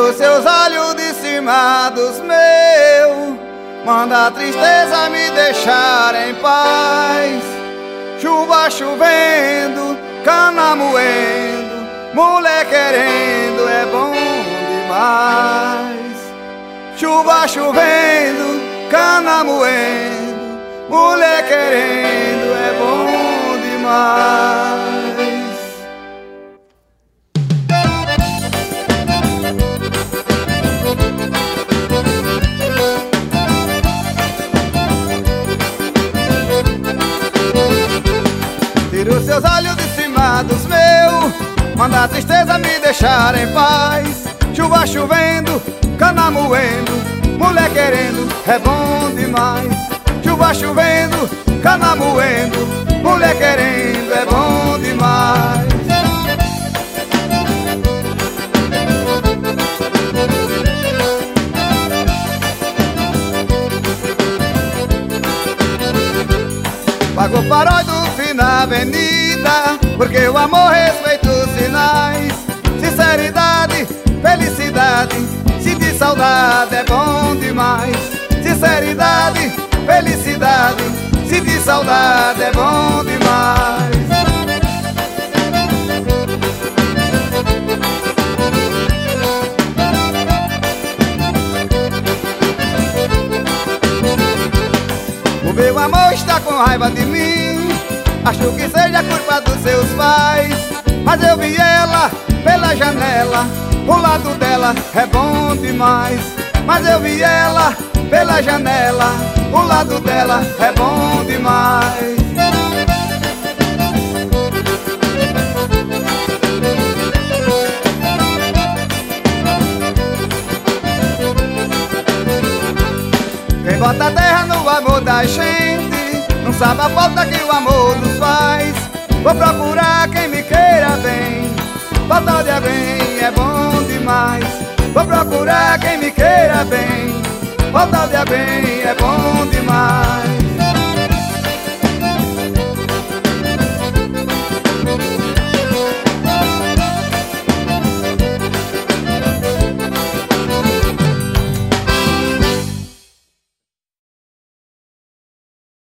Tira os seus olhos de cima dos meus, manda a tristeza me deixar em paz. Chuva chovendo, cana moendo, mulher querendo é bom demais. Chuva chovendo, cana moendo, mulher querendo é bom demais. Tira os seus olhos de cima dos meus, manda a tristeza me deixar em paz. Chuva chovendo, cana moendo, mulher querendo é bom demais. Chuva chovendo, cana moendo, mulher querendo é bom demais. Pago o farol do fim na avenida, porque o amor respeita os sinais. Sinceridade, felicidade, sentir saudade é bom demais. Sinceridade, felicidade, sentir saudade é bom demais. O meu amor está com raiva de mim, acho que seja culpa dos seus pais. Mas eu vi ela pela janela, o lado dela é bom demais. Mas eu vi ela pela janela, o lado dela é bom demais. Quem bota a terra no amor da gente não sabe a falta que o amor nos faz. Vou procurar quem me queira bem, falta de alguém é bom demais. Vou procurar quem me queira bem, falta de alguém é bom demais.